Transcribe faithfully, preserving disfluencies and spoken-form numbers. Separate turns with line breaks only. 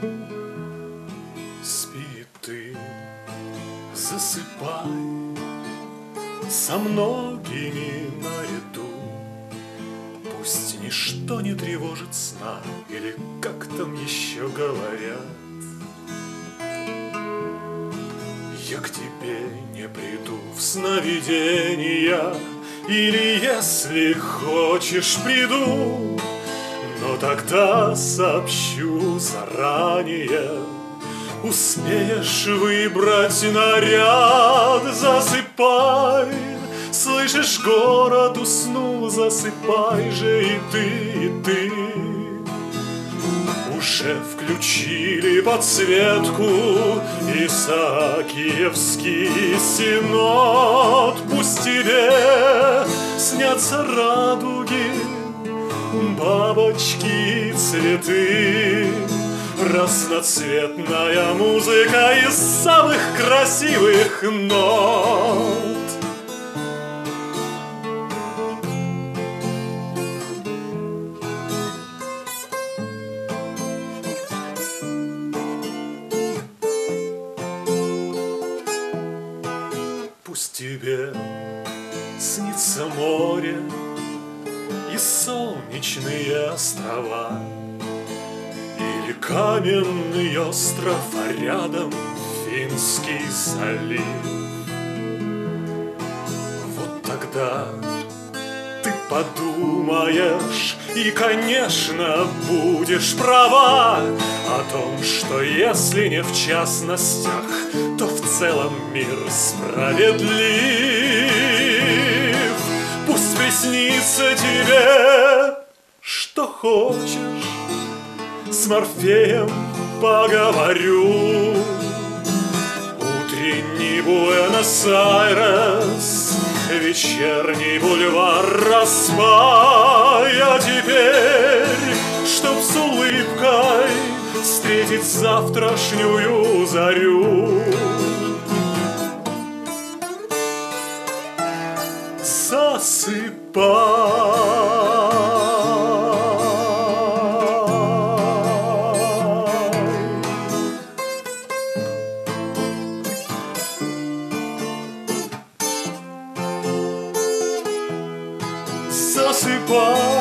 Спи ты, засыпай со многими наряду. Пусть ничто не тревожит сна, или как там еще говорят. Я к тебе не приду в сновидения, или, если хочешь, приду, но тогда сообщу заранее. Успеешь выбрать наряд, засыпай. Слышишь, город уснул, засыпай же и ты, и ты. Уже включили подсветку, Исаакиевский синод. Пусть тебе снятся радуги, бабочки и цветы, разноцветная музыка из самых красивых нот. Пусть тебе снится море и солнечные острова, или каменный остров, а рядом Финский залив. Вот тогда ты подумаешь и, конечно, будешь права о том, что если не в частностях, то в целом мир справедлив. Пусть приснится тебе, что хочешь, с Морфеем поговорю. Утренний Буэнос-Айрес, вечерний бульвар Распай. А теперь, чтоб с улыбкой встретить завтрашнюю зарю, засыпай. Засыпай.